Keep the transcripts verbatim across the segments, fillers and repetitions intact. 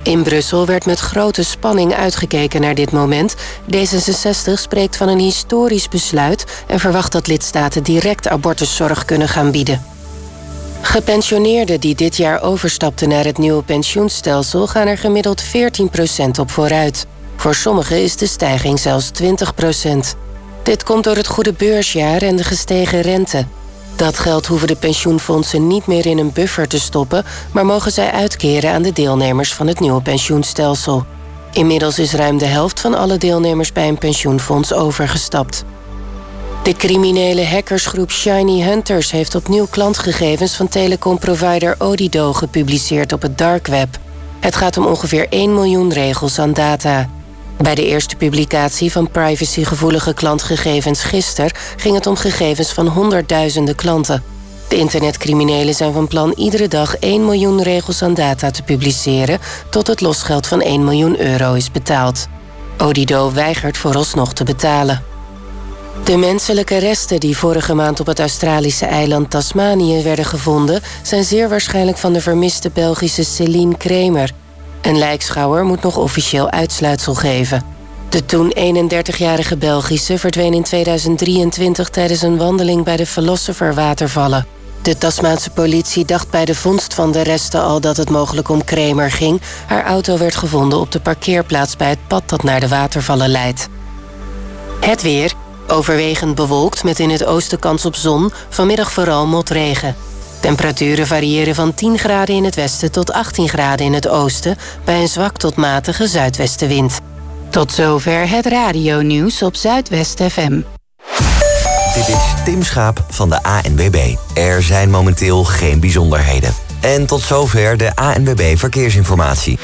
In Brussel werd met grote spanning uitgekeken naar dit moment. D zesenzestig spreekt van een historisch besluit en verwacht dat lidstaten direct abortuszorg kunnen gaan bieden. Gepensioneerden die dit jaar overstapten naar het nieuwe pensioenstelsel gaan er gemiddeld veertien procent op vooruit. Voor sommigen is de stijging zelfs twintig procent. Dit komt door het goede beursjaar en de gestegen rente. Dat geld hoeven de pensioenfondsen niet meer in een buffer te stoppen, maar mogen zij uitkeren aan de deelnemers van het nieuwe pensioenstelsel. Inmiddels is ruim de helft van alle deelnemers bij een pensioenfonds overgestapt. De criminele hackersgroep Shiny Hunters heeft opnieuw klantgegevens van telecomprovider Odido gepubliceerd op het dark web. Het gaat om ongeveer één miljoen regels aan data. Bij de eerste publicatie van privacygevoelige klantgegevens gisteren ging het om gegevens van honderdduizenden klanten. De internetcriminelen zijn van plan iedere dag één miljoen regels aan data te publiceren tot het losgeld van één miljoen euro is betaald. Odido weigert vooralsnog te betalen. De menselijke resten die vorige maand op het Australische eiland Tasmanië werden gevonden zijn zeer waarschijnlijk van de vermiste Belgische Céline Kremer. Een lijkschouwer moet nog officieel uitsluitsel geven. De toen eenendertigjarige Belgische verdween in tweeduizend drieëntwintig tijdens een wandeling bij de Philosopher watervallen. De Tasmaanse politie dacht bij de vondst van de resten al dat het mogelijk om Kremer ging. Haar auto werd gevonden op de parkeerplaats bij het pad dat naar de watervallen leidt. Het weer. Overwegend bewolkt met in het oosten kans op zon, vanmiddag vooral motregen. Temperaturen variëren van tien graden in het westen tot achttien graden in het oosten, bij een zwak tot matige zuidwestenwind. Tot zover het radionieuws op Zuidwest F M. Dit is Tim Schaap van de A N W B. Er zijn momenteel geen bijzonderheden. En tot zover de A N W B Verkeersinformatie.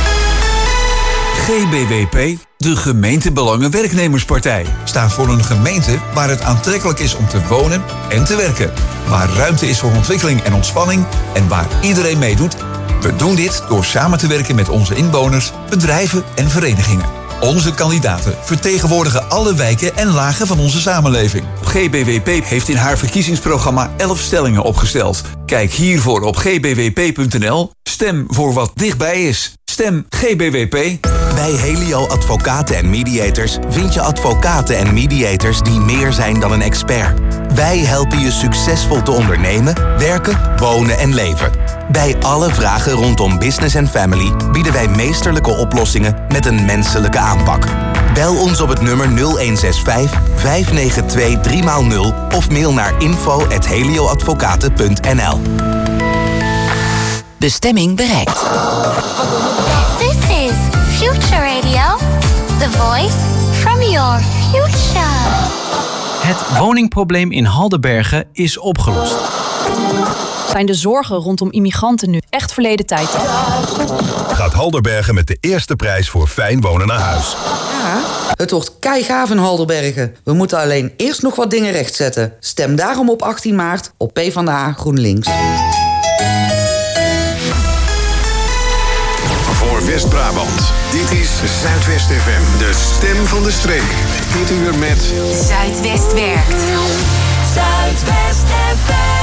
G B W P, de gemeentebelangen-werknemerspartij, staat voor een gemeente waar het aantrekkelijk is om te wonen en te werken. Waar ruimte is voor ontwikkeling en ontspanning en waar iedereen meedoet. We doen dit door samen te werken met onze inwoners, bedrijven en verenigingen. Onze kandidaten vertegenwoordigen alle wijken en lagen van onze samenleving. G B W P heeft in haar verkiezingsprogramma elf stellingen opgesteld. Kijk hiervoor op g b w p punt n l. Stem voor wat dichtbij is. Stem G B W P. Bij Helio Advocaten en Mediators vind je advocaten en mediators die meer zijn dan een expert. Wij helpen je succesvol te ondernemen, werken, wonen en leven. Bij alle vragen rondom business en family bieden wij meesterlijke oplossingen met een menselijke aanpak. Bel ons op het nummer nul een zes vijf, vijf negen twee, drie nul of mail naar info at helioadvocaten punt n l. Bestemming bereikt. This is Future Radio, the voice from your future. Het woningprobleem in Haldenbergen is opgelost. Zijn de zorgen rondom immigranten nu echt verleden tijd? Gaat Haldenbergen met de eerste prijs voor fijn wonen naar huis. Ja, het wordt keigaaf in Haldenbergen. We moeten alleen eerst nog wat dingen rechtzetten. Stem daarom op achttien maart op PvdA GroenLinks. Voor West-Brabant. Dit is Zuidwest F M, de stem van de streek. Dit uur met Zuidwest werkt. Zuidwest F M.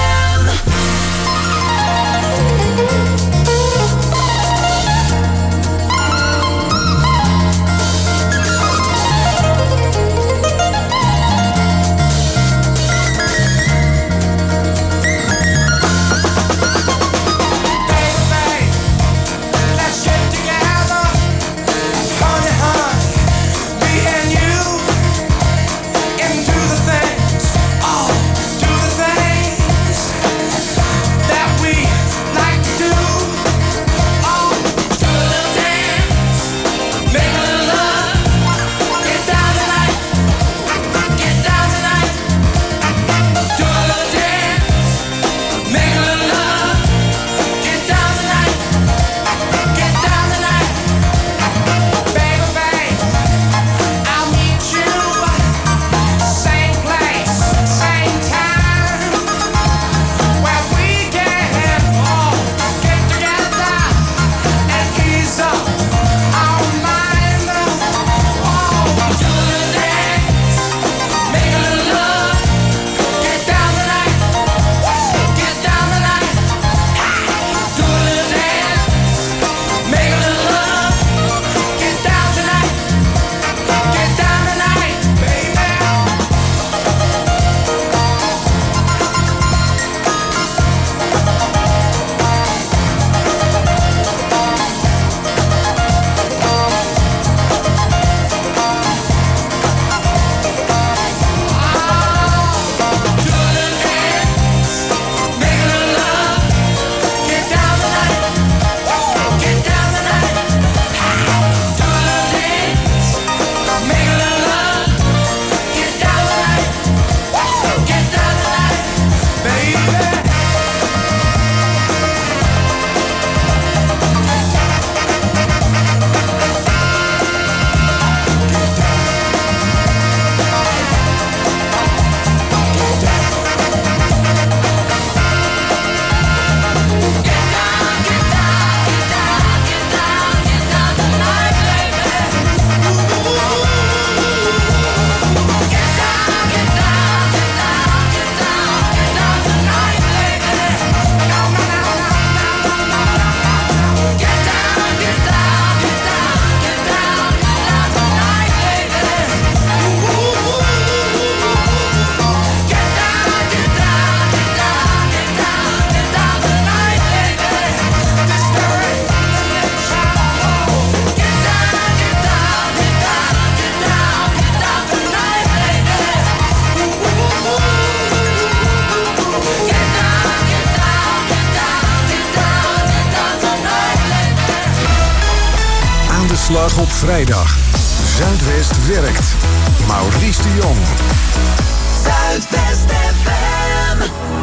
Uitslag op vrijdag. Zuidwest werkt. Maurice de Jong. Zuidwest F M.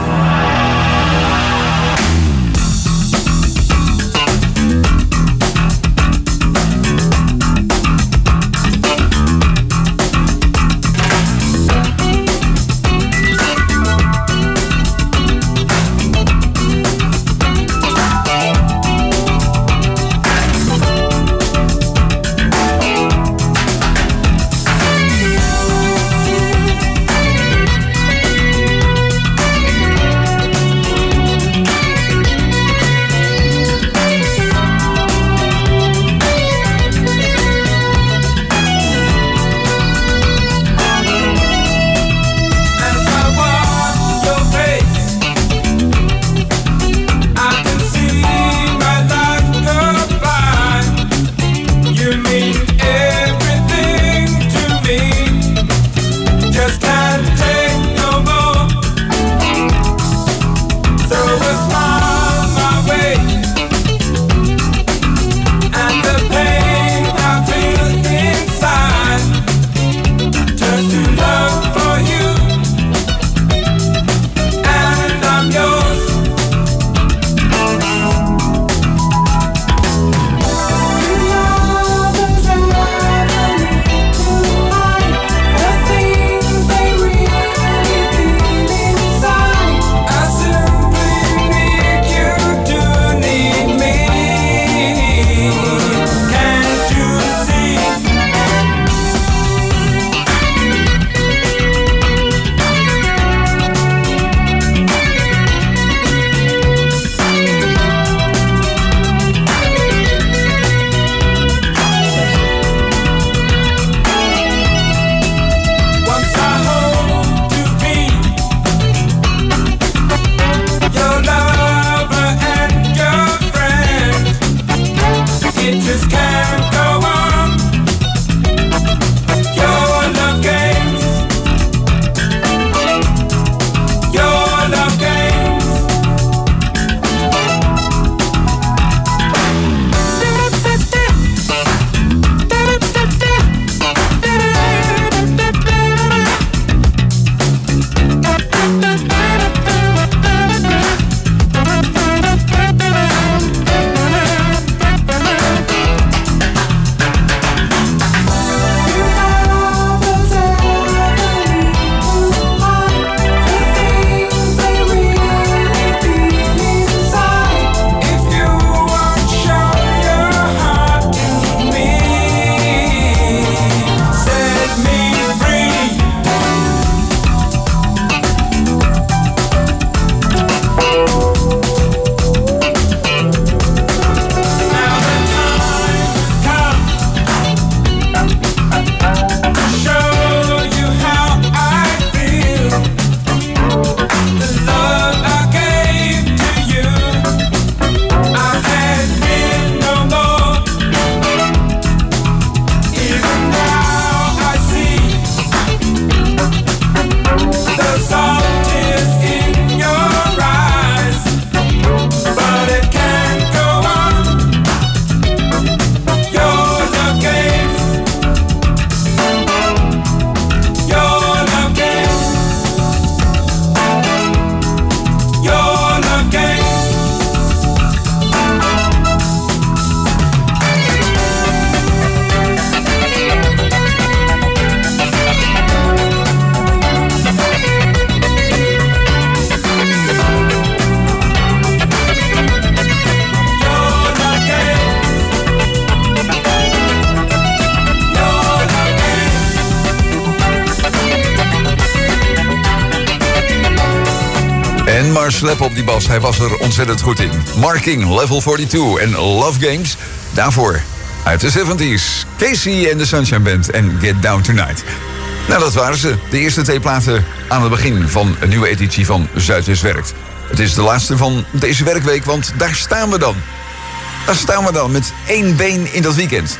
En maar slep op die bas, hij was er ontzettend goed in. Marking, Level tweeënveertig en Love Games. Daarvoor uit de zeventig. Casey en de Sunshine Band en Get Down Tonight. Nou, dat waren ze. De eerste twee platen aan het begin van een nieuwe editie van Zuidwest Werkt. Het is de laatste van deze werkweek, want daar staan we dan. Daar staan we dan met één been in dat weekend.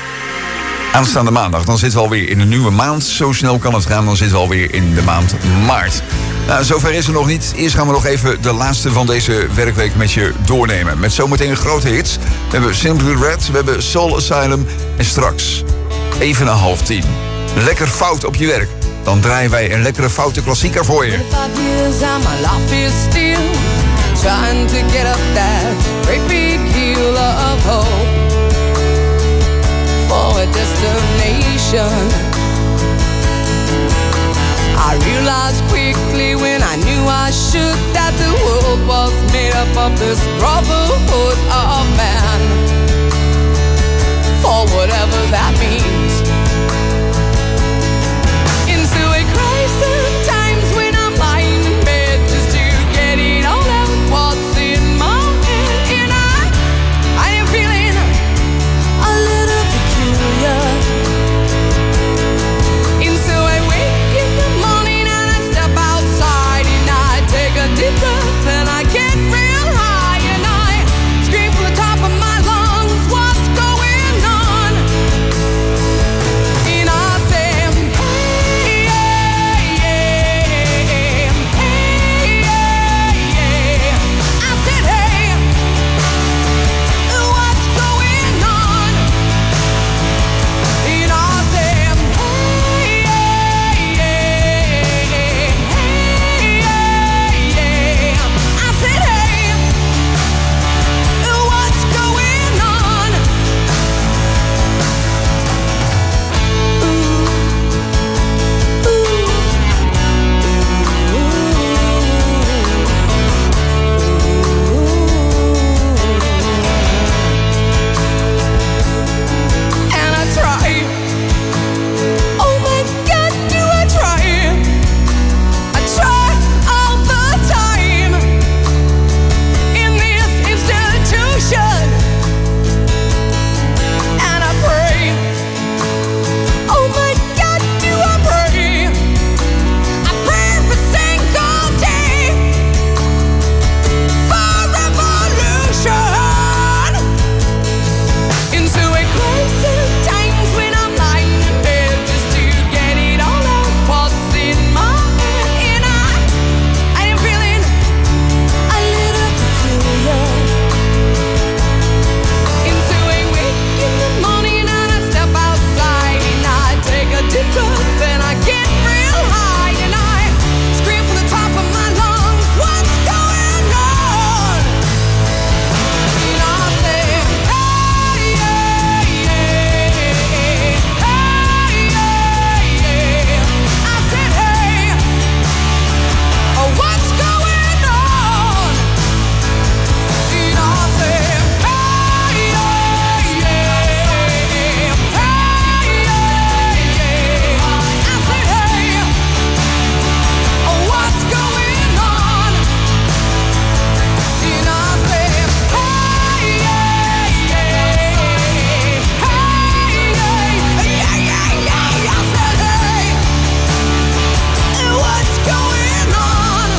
Aanstaande maandag, dan zitten we alweer in een nieuwe maand. Zo snel kan het gaan, dan zitten we alweer in de maand maart. Nou, zover is er nog niet. Eerst gaan we nog even de laatste van deze werkweek met je doornemen. Met zometeen grote hits. We hebben Simply Red, we hebben Soul Asylum. En straks, even na half tien. Lekker fout op je werk. Dan draaien wij een lekkere foute klassieker voor je. Trying to get up that great big hill of hope for a destination. I realized quickly when I knew I should that the world was made up of this brotherhood of man. For whatever that means. Into a crisis times when I'm lying in bed just to get it all out. What's in my head, and I, I am feeling a little peculiar. And so I wake in the morning and I step outside and I take a deep breath and I get real high and I scream from the top of my lungs, what's going on? And I say, hey, yeah, yeah, hey, yeah, yeah. I said, hey, what's going on? And I said, hey, yeah, yeah, hey, yeah, yeah. I said, hey, what's going on? And I try. Oh my God, do I try? I try all the time in this institution. And I pray. Oh my God, do I pray? I pray every single day for revolution. Into a crisis times when I'm lying in bed just to get it all out. What's in my head, and I, I am feeling a little peculiar. Into a wake in the morning and I step outside and I take a deep breath and I get real high and I scream from the top of my lungs, what's going on? And I say, hey, yeah, yeah, hey, yeah, yeah. I said, hey, oh, what's going on? And I said, hey, yeah, yeah, hey, yeah, yeah. I said, hey, oh, what's going on? And I said, hey, yeah, yeah, hey, yeah, yeah, yeah. I said, hey, what's going on?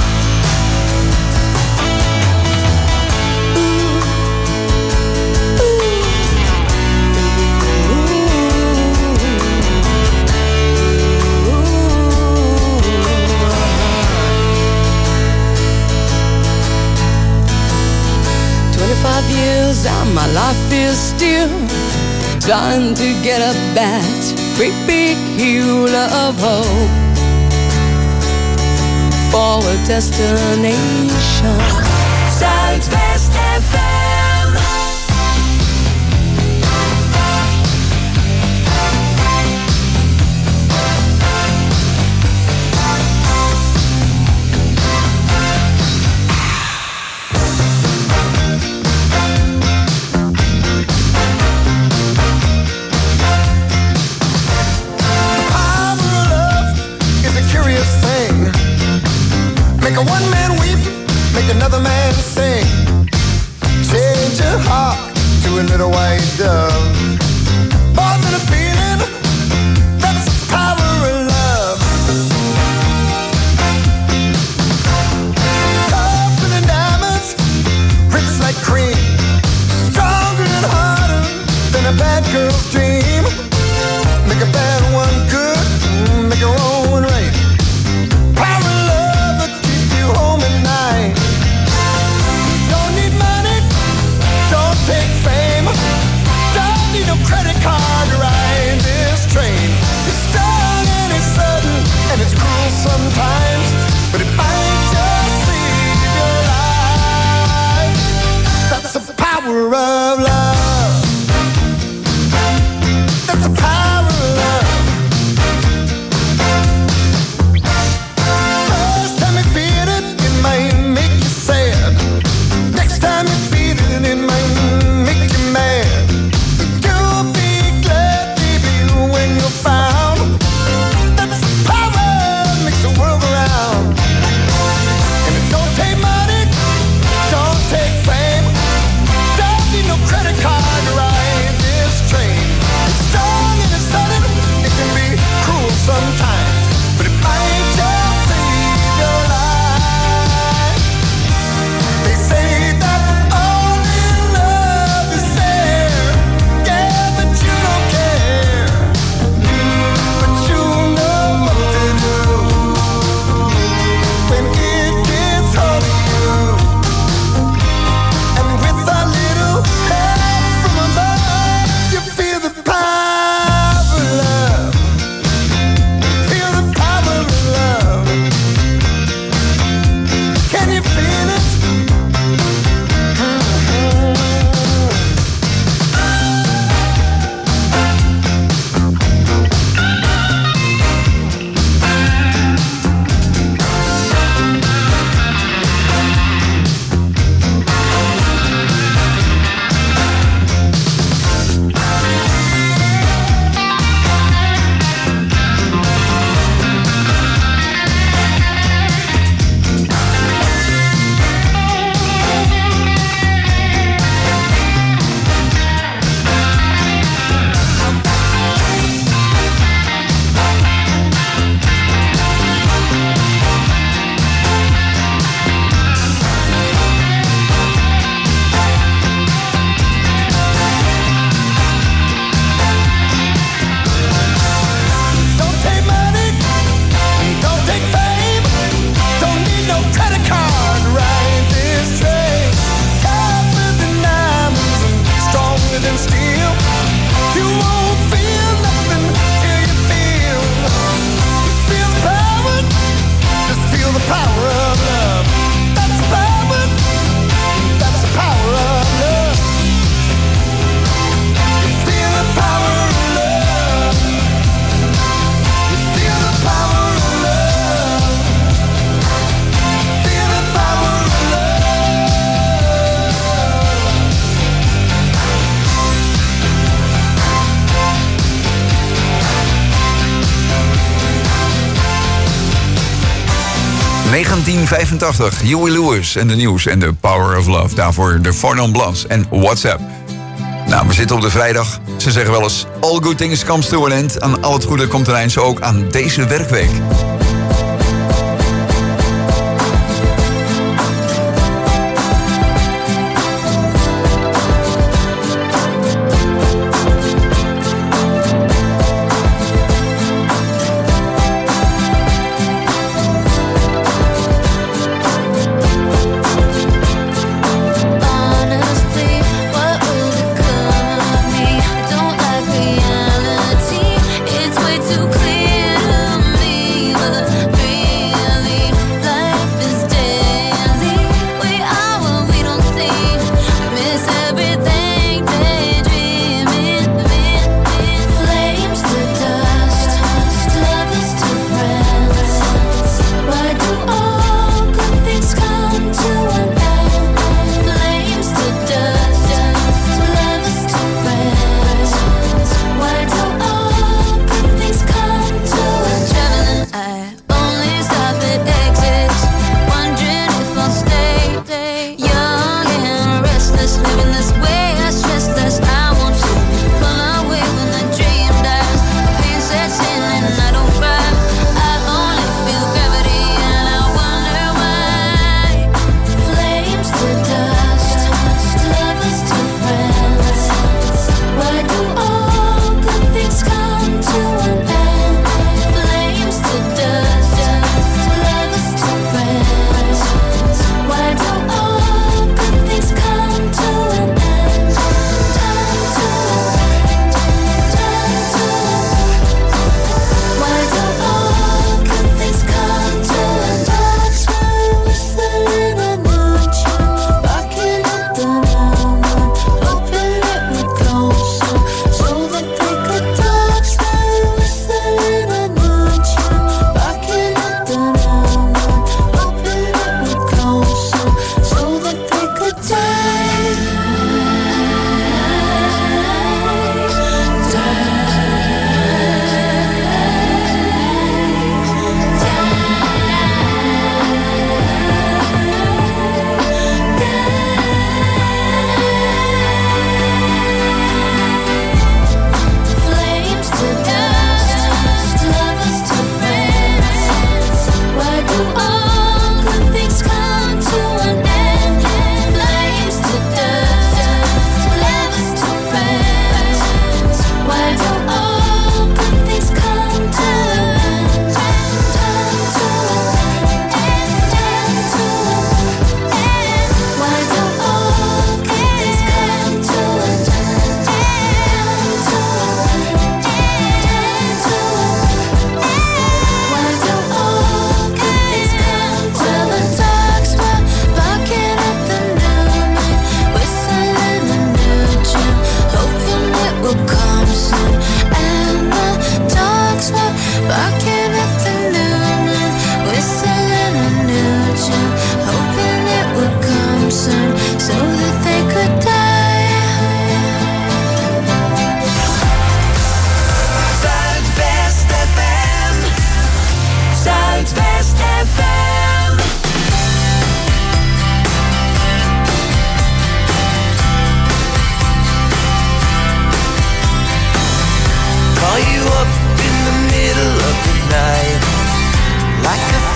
Twenty-five years and my life is still trying to get up that great big hill of hope for a destination. Zuidwest F M. Make a one man weep, make another man sing. Change your heart to a little white dove. More than a feeling, that's the power of love. Tougher than diamonds, rich like cream. Stronger and harder than a bad girl's dream. Make a bad one good, make a wrong one right. Power of love that credit card to ride this train. It's strong and it's sudden and it's cruel sometimes, but it might just save your life. That's the power of love. That's the power of love. First time you feel it, it might make you sad. Next time you feel it, it might make you mad. You'll be glad, baby, when you're found. That's the power that makes the world go round. And it don't take money, don't take fame, don't need no credit card to ride this train. It's strong and it's sudden, it can be cruel sometimes, but it might just save your life. They say that only love is fair, yeah, but you don't care. But you know what to do when it gets hold of you. And with a little help from above, you feel the power of love. Feel the power of love. Can you feel it? Don't take money, don't take fame, don't need no credit card to ride this train. Tougher than diamonds and stronger than steel. You won't feel nothing till you feel. You feel the power, just feel the power of love. That's the power, that's the power of love. You feel the power of love. You feel the power of love. Feel the power of love. negentien vijfentachtig, Huey Lewis en de nieuws en de Power of Love. Daarvoor de Four Non Blondes en WhatsApp. Nou, we zitten op de vrijdag. Ze zeggen wel eens, all good things comes to an end. Aan al het goede komt er eind, zo ook aan deze werkweek. Honestly, what will become of me? I don't like reality. It's way too clear to me, but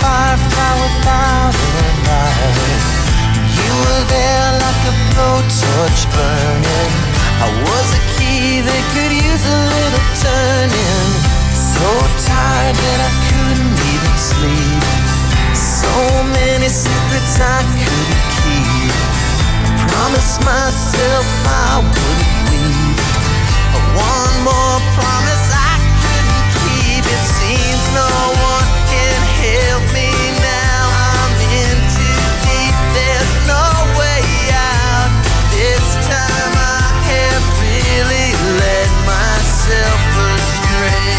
firefly without a light. You were there like a blowtorch burning. I was a key that could use a little turning. So tired that I couldn't even sleep. So many secrets I couldn't keep. I promised myself I wouldn't leave. But one more promise I couldn't keep. It seems no one can help me now. I'm in too deep, there's no way out. This time I have really led myself astray.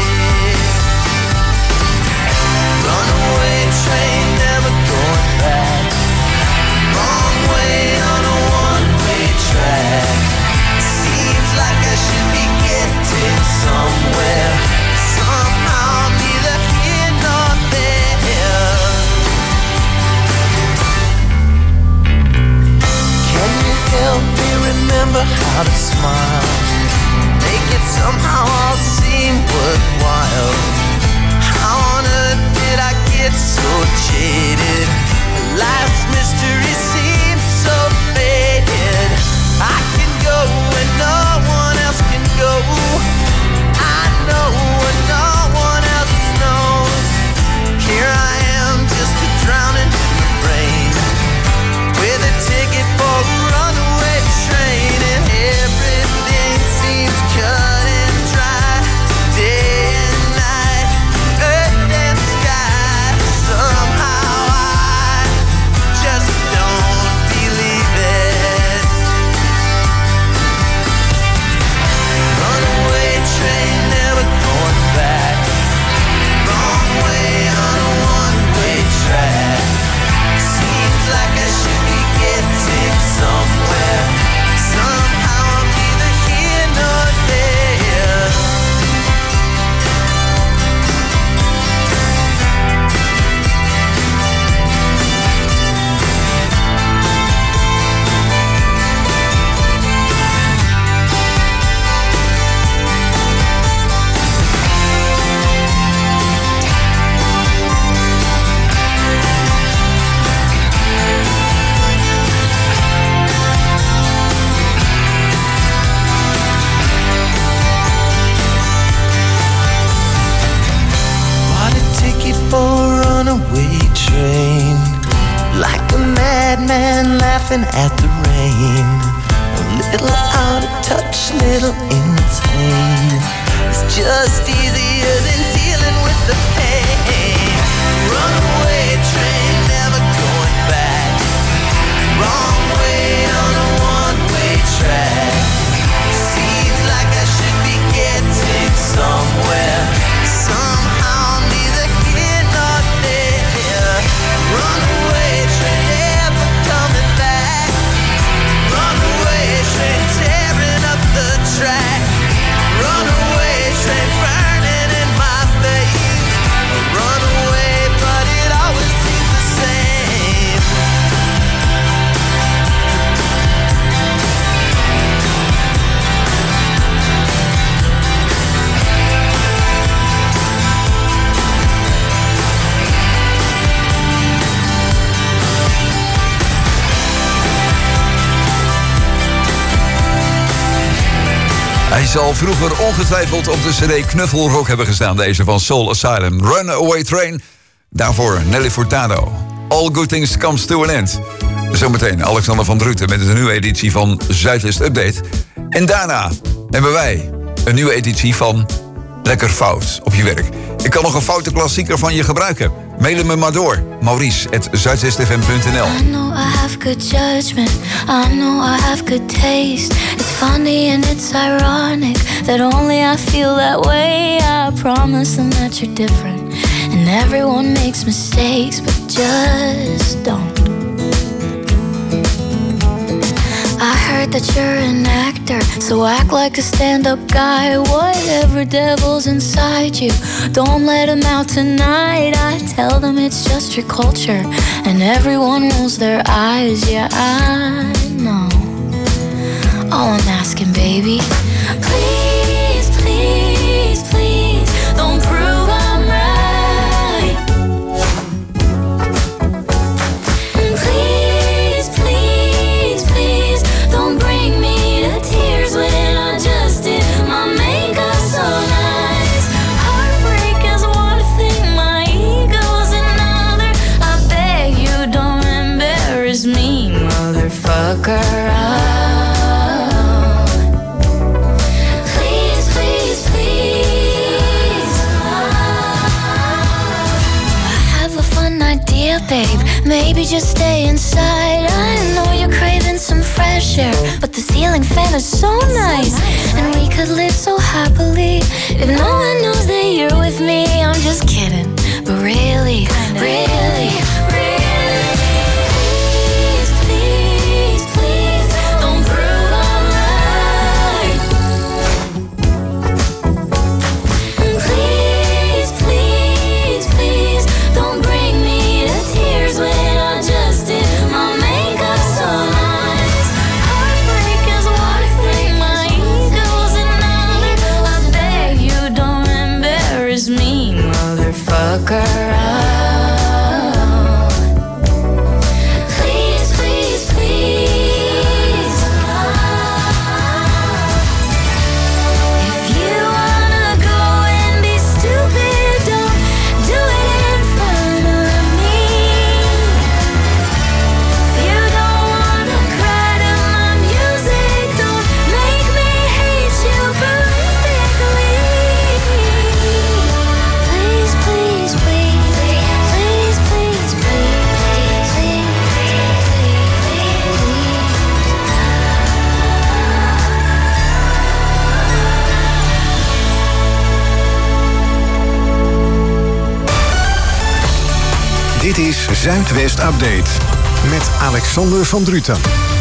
Runaway train, never going back. Wrong way on a one-way track. Seems like I should be getting somewhere. Somehow I'm neither here nor there. Can you help me remember how to smile? Make it somehow all seem worthwhile. How on earth did I get so jaded? Life's mystery seems so faded. I can go when no one else can go. I know when no one else knows. Here I am, just a drowning in the rain, with a ticket for a runaway train, and everything seems cut and dry. Day and night, earth and sky. Somehow I just don't believe it. Runaway train, never going back. Wrong way on a one-way track. Seems like I should be getting somewhere. Somehow I'm neither here nor there. Bought a ticket for a runaway train, like a madman laughing at the rain. A little out of touch, little insane. It's just easier than dealing with the pain. Runaway train, never going back. Wrong way on a one-way track. Seems like I should be getting somewhere. Somehow I'm neither here nor there. Runaway train, never coming back. Runaway train, tearing up the track. Runaway train, burning in my veins. Runaway, but it always seems the same. Hij zal vroeger ongetwijfeld op de cd Knuffelrock hebben gestaan. Deze van Soul Asylum. Runaway Train. Daarvoor Nelly Furtado. All Good Things Comes to an End. Zometeen Alexander van Druten met een nieuwe editie van Zuidwest Update. En daarna hebben wij een nieuwe editie van Lekker Fout op je werk. Ik kan nog een foute klassieker van je gebruiken. Mail me maar door. Maurice at zuidwestfm punt n l. I know I have good judgment, I know I have good taste. It's funny and it's ironic that only I feel that way. I promise them that you're different, and everyone makes mistakes, but just don't. I heard that you're an actor, so act like a stand-up guy. Whatever devil's inside you, don't let him out tonight. I tell them it's just your culture, and everyone rolls their eyes. Yeah, I know. All I'm asking, baby, please, please, please, don't prove I'm right. babe, maybe just stay inside. I know you're craving some fresh air, but the ceiling fan is so nice, and we could live so happily if no one knows that you're with me. I'm just kidding, but really, really, really. Dit is Zuidwest Update met Alexander van Druten.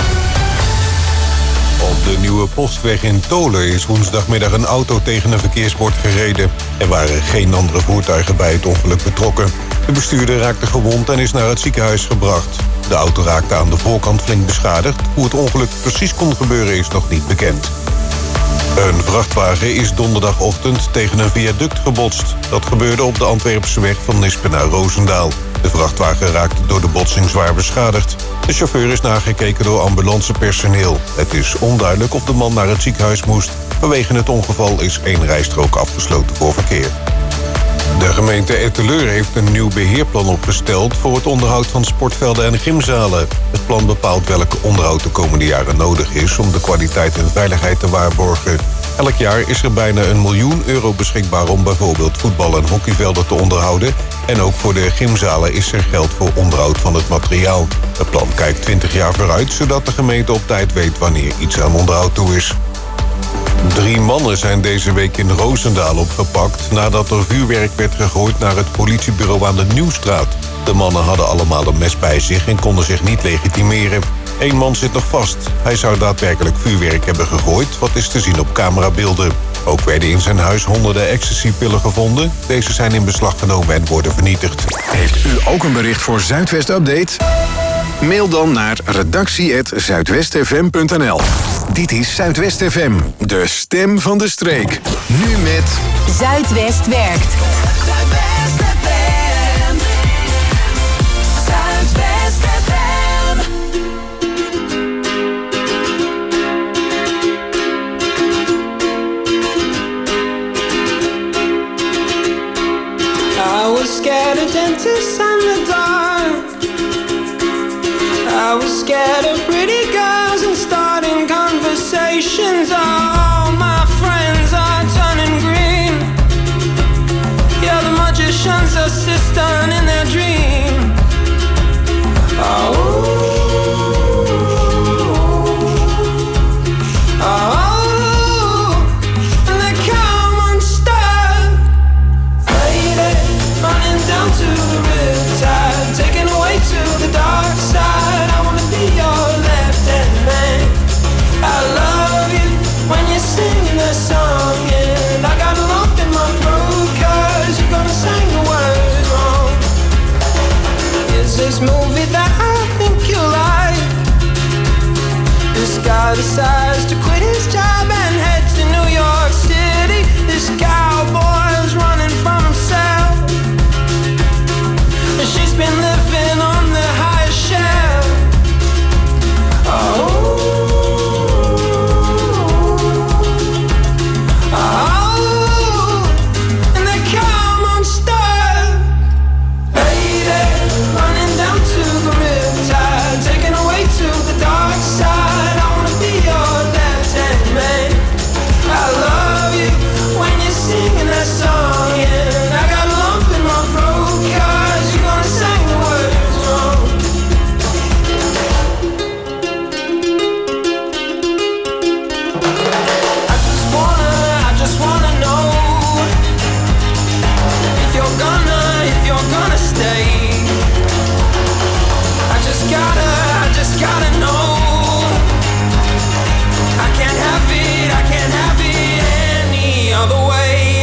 Op de Nieuwe Postweg in Tolen is woensdagmiddag een auto tegen een verkeersbord gereden. Er waren geen andere voertuigen bij het ongeluk betrokken. De bestuurder raakte gewond en is naar het ziekenhuis gebracht. De auto raakte aan de voorkant flink beschadigd. Hoe het ongeluk precies kon gebeuren is nog niet bekend. Een vrachtwagen is donderdagochtend tegen een viaduct gebotst. Dat gebeurde op de Antwerpse weg van Nispen naar Roosendaal. De vrachtwagen raakte door de botsing zwaar beschadigd. De chauffeur is nagekeken door ambulancepersoneel. Het is onduidelijk of de man naar het ziekenhuis moest. Vanwege het ongeval is één rijstrook afgesloten voor verkeer. De gemeente Etteleur heeft een nieuw beheerplan opgesteld voor het onderhoud van sportvelden en gymzalen. Het plan bepaalt welk onderhoud de komende jaren nodig is om de kwaliteit en veiligheid te waarborgen. Elk jaar is er bijna een miljoen euro beschikbaar om bijvoorbeeld voetbal- en hockeyvelden te onderhouden. En ook voor de gymzalen is er geld voor onderhoud van het materiaal. Het plan kijkt twintig jaar vooruit, zodat de gemeente op tijd weet wanneer iets aan onderhoud toe is. Drie mannen zijn deze week in Roosendaal opgepakt nadat er vuurwerk werd gegooid naar het politiebureau aan de Nieuwstraat. De mannen hadden allemaal een mes bij zich en konden zich niet legitimeren. Eén man zit nog vast. Hij zou daadwerkelijk vuurwerk hebben gegooid, wat is te zien op camerabeelden. Ook werden in zijn huis honderden ecstasypillen gevonden. Deze zijn in beslag genomen en worden vernietigd. Heeft u ook een bericht voor Zuidwest Update? Mail dan naar redactie apenstaartje zuidwestfm punt n l. Dit is Zuidwest F M, de stem van de streek. Nu met Zuidwest werkt. Zuidwest F M. Zuidwest F M. I was scared of dentists and the dark. I was scared of pretty girls and starting conversations. All my friends are turning green. Yeah, the magician's assistant in their dream. Oh, oh, and they come unstuck. Lady, running down to the riptide, taken away to the dark side. I wanna be your left hand man. I love you when you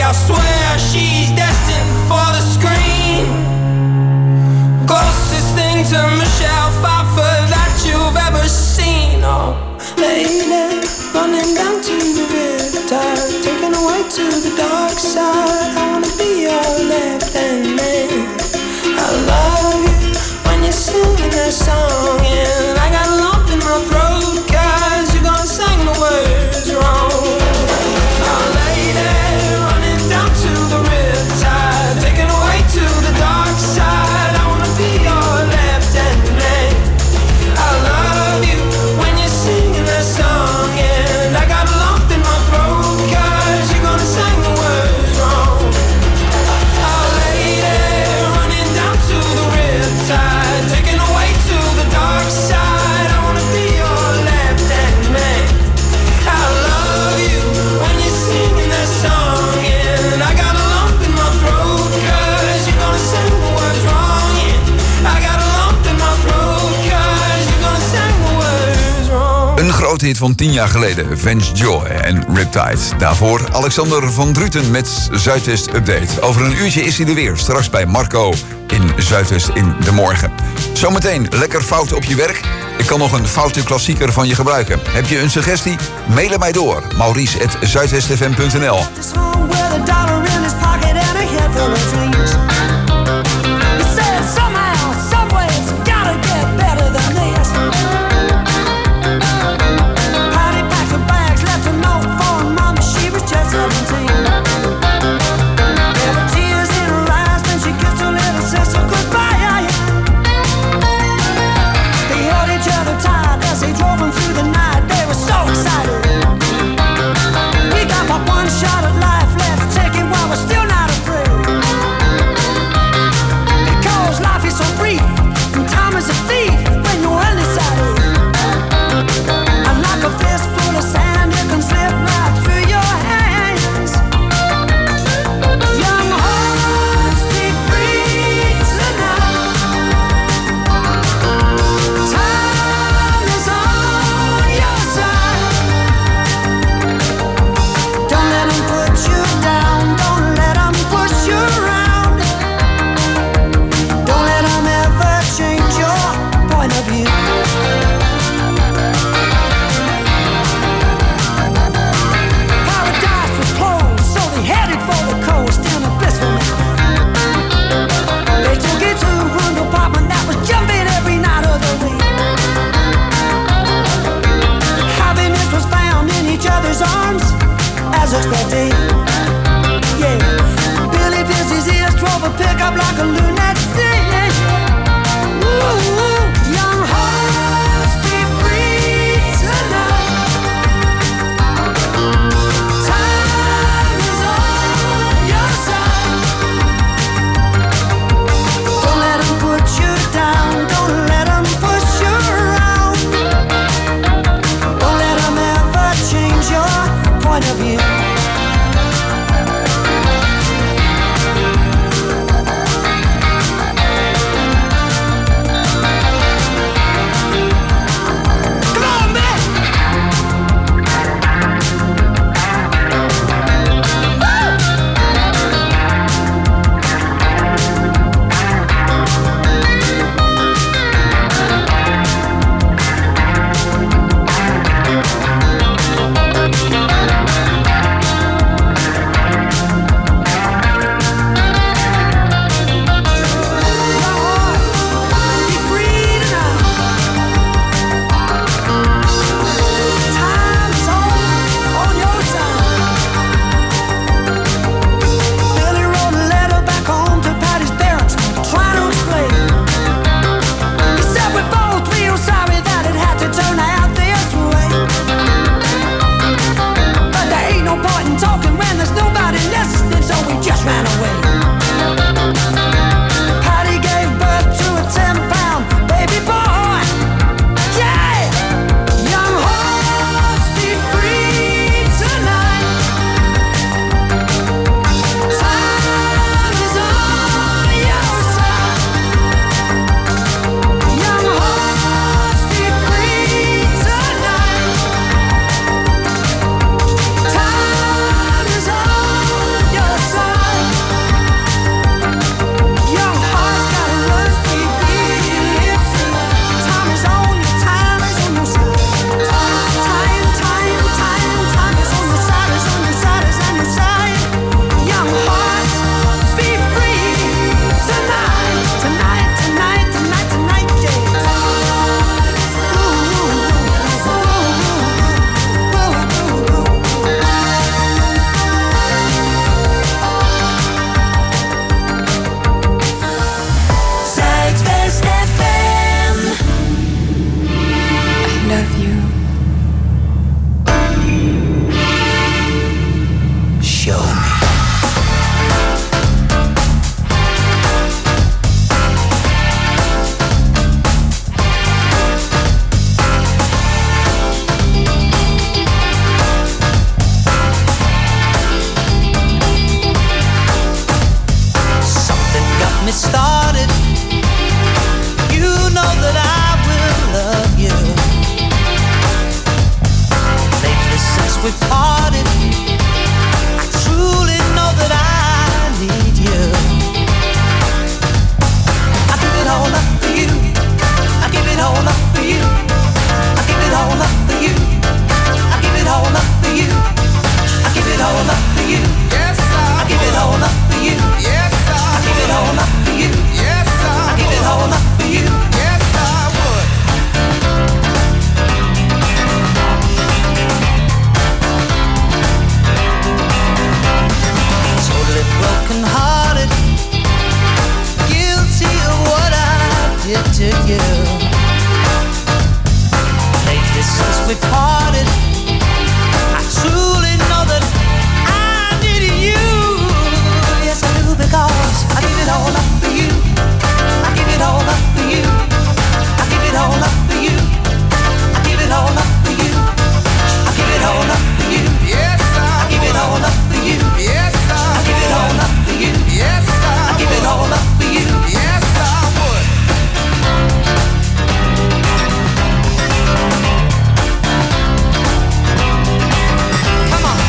I swear she's destined for the screen. Closest thing to Michelle Pfeiffer that you've ever seen. Oh, lady, running down to the riptide, taken away to the dark side. I wanna be your left-hand man. I love you when you're singing that song, and I got a lump in my throat 'cause you're gonna sing the words wrong. Oh, lady, running down to the riptide, taken away to the dark side. I wanna be your left-hand man. I love you when you're singing that song, and I got a lump in my throat 'cause you're gonna sing the words wrong. Oh, lady, running down to the riptide, taken away to the dark side. I wanna be your left-hand man. I love you when you're singing that song, and I got a lump in my throat 'cause you're gonna sing the words wrong. Yeah, I got a lump in my throat 'cause you're gonna sing the words wrong. Een grote hit van tien jaar geleden, Vance Joy en Riptide. Daarvoor Alexander van Druten met Zuidwest Update. Over een uurtje is hij er weer, straks bij Marco in Zuidwest in de morgen. Zometeen lekker fout op je werk. Ik kan nog een foute klassieker van je gebruiken. Heb je een suggestie? Mail hem mij door. Maurice at zuidwestfm punt n l. This home with a dollar in his pocket and a head full of dreams. He said somehow, someway, it's gotta get better than this. Patty packed her bags, left a note for her mama, she was just seventeen. There were tears in her eyes when she kissed her little sister goodbye. They held each other tight as they drove them through the night. They were so excited. We got but one shot at life, let's take it while we're still not afraid. Because life is so brief, and time is a thief when you're undecided. And like a fistful of sand, it can slip right through your hands. Young hearts, be free tonight. Time is on your side. Don't let them put you down. Don't let them push you around. Don't let them ever change your point of view. Paradise was closed, so they headed for the coast in a blissful manner. They took it to a room apartment that was jumping every night of the week. Happiness was found in each other's arms, as expected. Yeah, Billy pierced his ears, drove a pickup like a lunatic. Ooh, young hearts, be free tonight. Time is on your side. Don't let them put you down. Don't let them push you around. Don't let them ever change your point of view. broken-hearted, guilty of what I did to you. Lately since we parted, I truly know that I needed you. Yes, I do, because I give it all up for you. I give it all up for you. I give it all up for you. I give it all up for you. I give it all up for you. Yes, I give it all up for you. Yes, I give it all up for you. Yes, I give it all up for you. Yes, I would. Come on.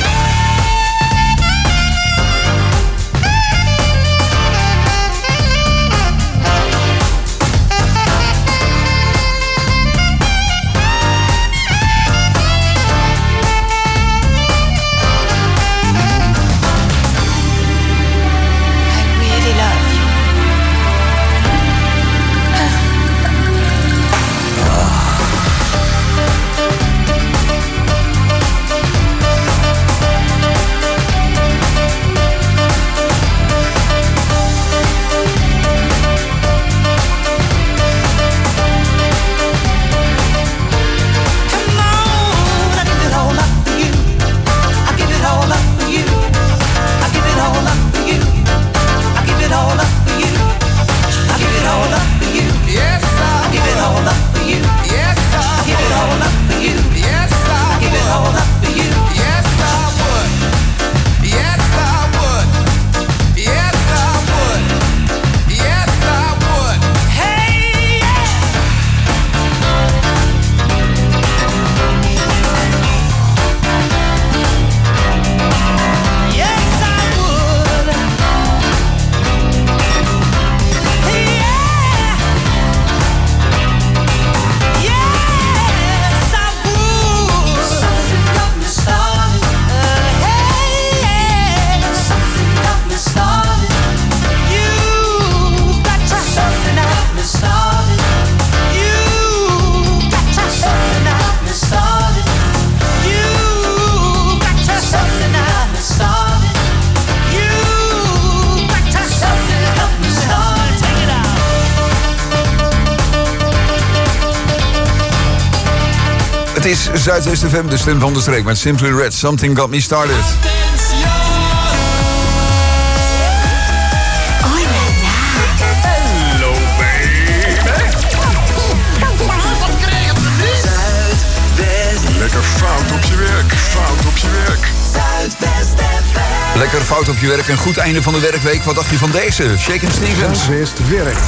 Het is Zuidwest F M, de stem van de streek met Simply Red. Something got me started. Hello, baby. Wat kregen we nu? Zuidwest. Lekker fout op je werk, fout op je werk. Zuidwest F M. Lekker fout op je werk, een goed einde van de werkweek. Wat dacht je van deze? Shakin' Stevens. Zuidwest werkt.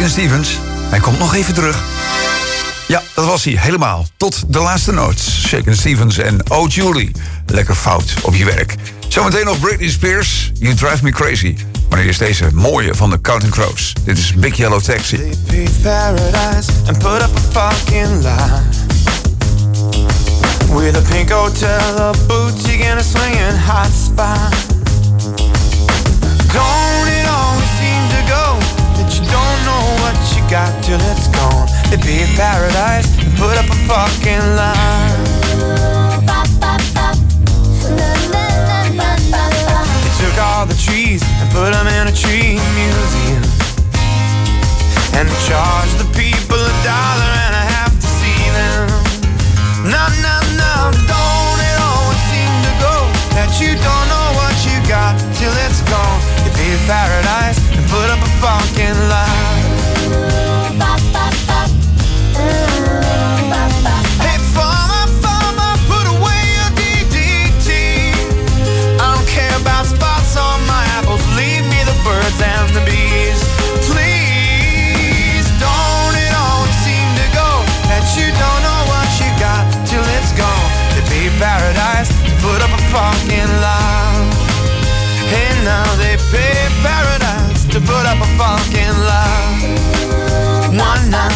Shakin' Stevens. Hij komt nog even terug. Ja, dat was hij, helemaal. Tot de laatste noot. Shakin' Stevens en Oh Julie. Lekker fout op je werk. Zometeen nog Britney Spears, You Drive Me Crazy. Maar eerst deze mooie van de Counting Crows. Dit is Big Yellow Taxi. They paved paradise and put up a parking lot with a pink hotel, a boutique and a swinging hot spot. Don't it always seem to go that you don't know what you got till it's gone? They paved paradise and put up a parking lot. They took all the trees and put them in a tree museum, and they charged the people a dollar and a half to see them. No, no, no, don't it always seem to go that you don't know what you got till it's gone? They paved paradise and put up a parking lot. Hey, farmer, farmer, put away your D D T. I don't care about spots on my apples, leave me the birds and the bees. Please, don't it always seem to go that you don't know what you got till it's gone? They paved paradise, put up a parking lot. Hey, now they paved paradise to put up a parking lot. One night.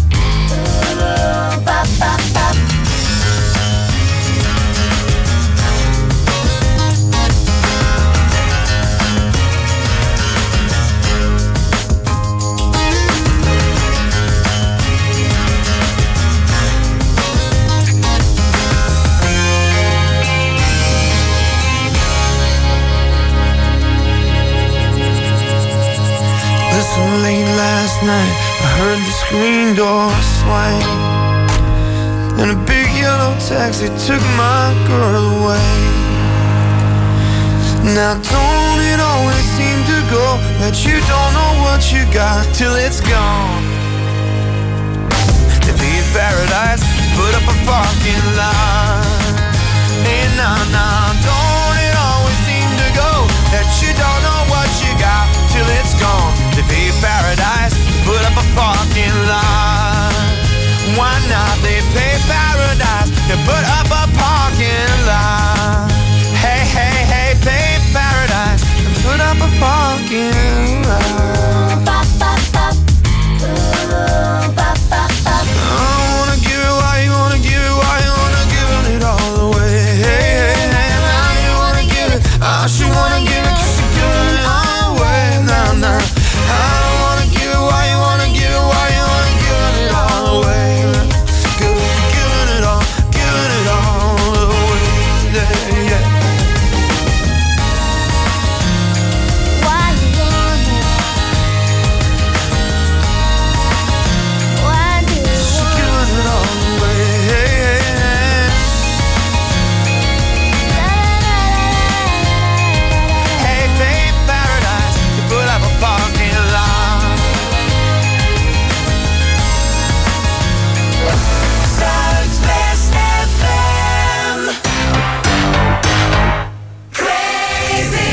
Listen, late last night I heard the screen door swing, and a big yellow taxi took my girl away. Now don't it always seem to go that you don't know what you got till it's gone? They paved paradise, put up a parking lot. Hey, nah, nah, don't it always seem to go that you don't know what you got till it's gone? They paved paradise, put up a parking lot. Why not? They paved paradise, they put up a parking lot. Hey, hey, hey, paved paradise, and put up a parking lot. I wanna give it why you wanna give it why you wanna give it all away. Hey, hey, hey, now you wanna give it, I should wanna give it 'cause you're giving it all away. Nah, nah, I don't wanna give it why you wanna give it why you wanna give it all away. Give it, giving it all, giving it all away. Yeah, yeah. Why you want it? Why do you She gives it all away. Hey, hey, hey. Hey, babe, paradise, you put up a parking lot. Zuidwest F M. Crazy.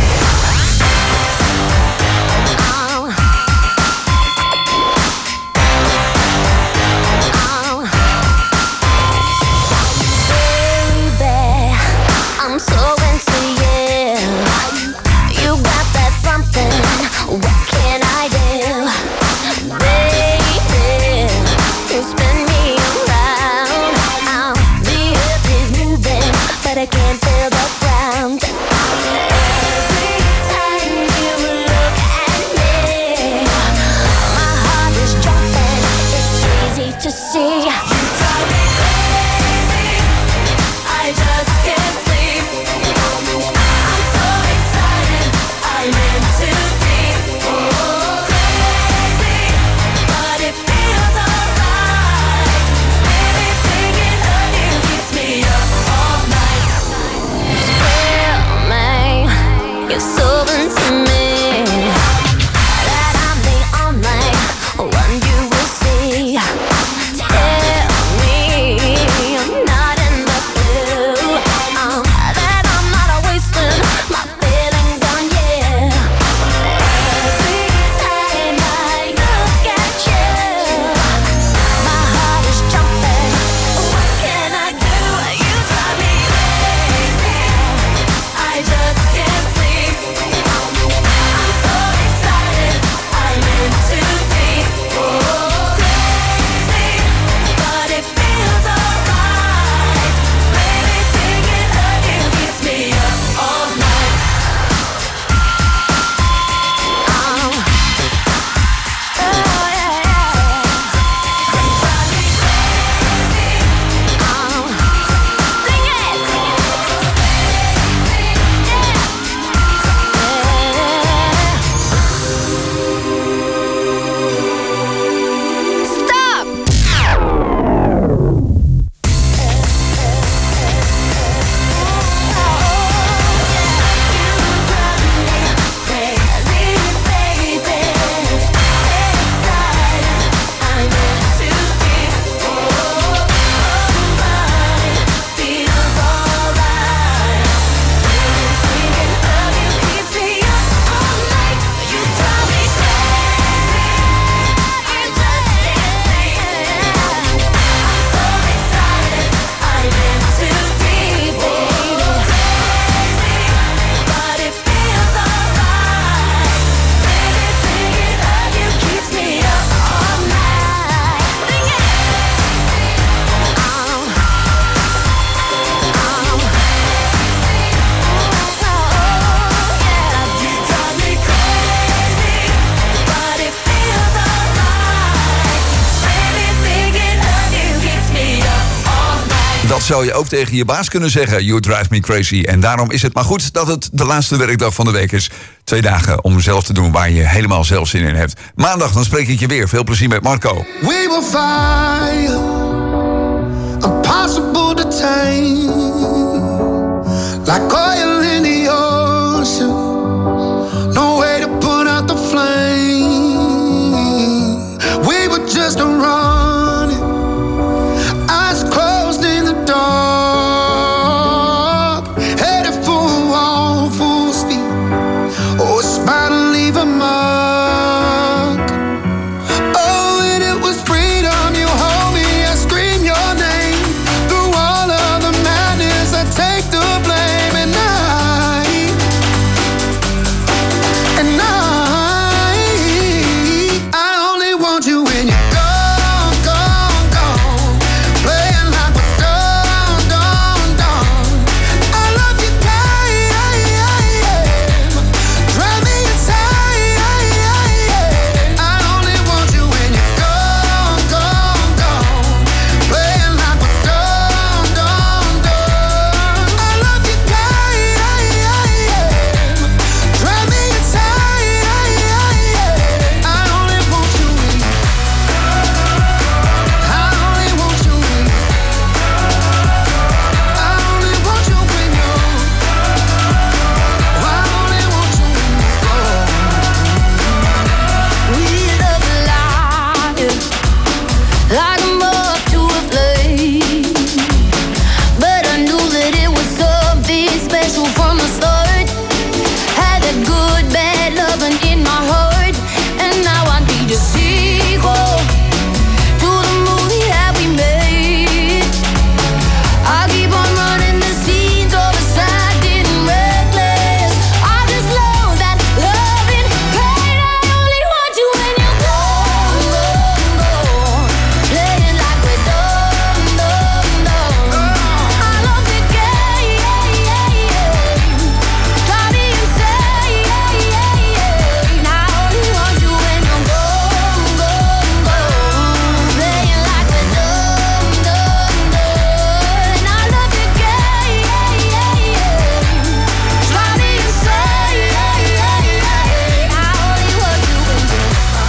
Baby, I'm so into you. You got that something. What can I do? Baby, you spin me around. Oh, the earth is moving, but I can't feel the ground. Every time you look at me, my heart is jumping. It's easy to see. I just can't sleep. I'm so excited. I'm in too deep. Oh, crazy, but it feels alright. Baby, thinking of you keeps me up all night. Tell me you're so into me that I'm the only one you will see. Tell zou je ook tegen je baas kunnen zeggen. You drive me crazy. En daarom is het maar goed dat het de laatste werkdag van de week is. Twee dagen om zelf te doen waar je helemaal zelf zin in hebt. Maandag dan spreek ik je weer. Veel plezier met Marco. We will fire, impossible to tame, like oil in the ocean, no way to put out the flame. We were just running, eyes closed in the dark, headed for a wall full speed. Oh, it's bound to leave a mark. Oh, and it was freedom. You hold me, I scream your name. Through all of the madness, I take the blame. And I, and I, I only want you when you're gone, gone, gone. Playing like we're done, done, done. I love you, time. Drive me insane. I only want you when you're gone, gone, gone. Playing like we're done, done, done. I love you, time. Drive me insane. I only want you when you. I only want you when you. I only want you when you. I only want you when you go. We love life like a moth to a flame, but I knew that it was something special from the start. Had that good, bad loving in my heart, and now I need a sequel to the movie that we made. I keep on running the scenes all beside and reckless. I just love that loving pain. I only want you when you're gone, gone, gone. Playing like we're done, done, done. I love the game, drive me insane. I only want you when you're gone, gone, gone. Playing like we're done, done, done. I love the game, drive me insane. I only want you when you're.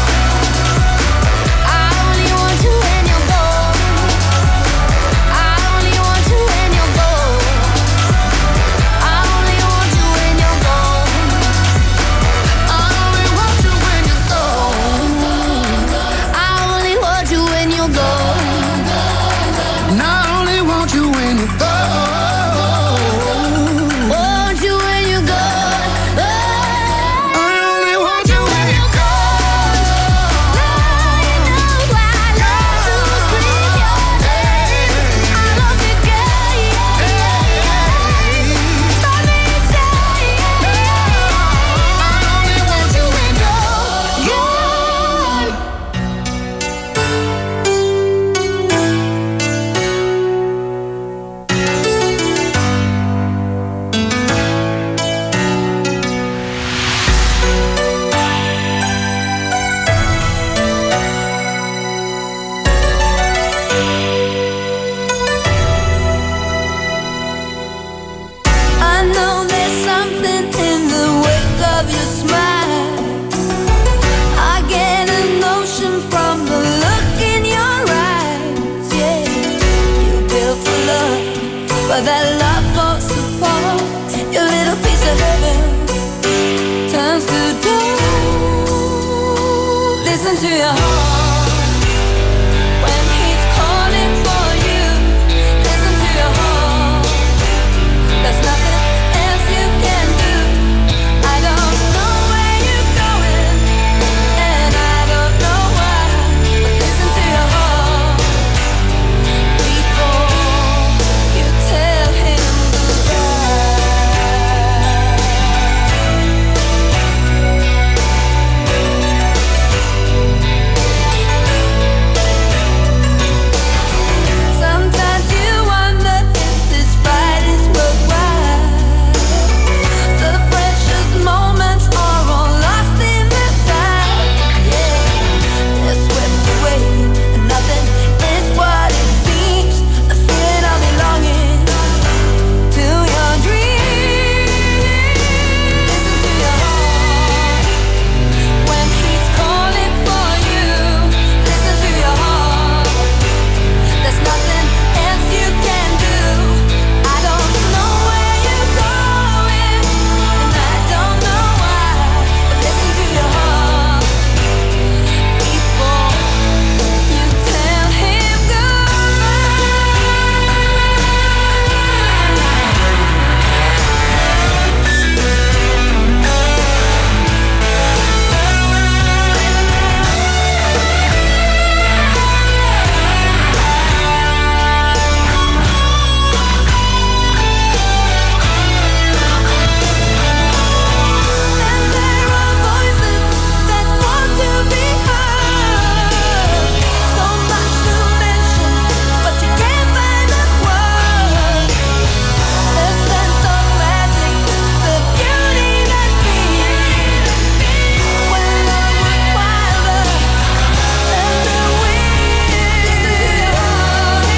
I only want you when you're gone. I only want you when you're gone. I only want you when you're gone. I only want you when you're gone. I only want you when you're gone. And I only want you when you're gone. Want you when you're gone. I only want you when you're gone. I know there's something in the wake of your smile. I get a notion from the look in your eyes. Yeah, you built a love, but that love falls apart. Your little piece of heaven turns to dust. Listen to your heart.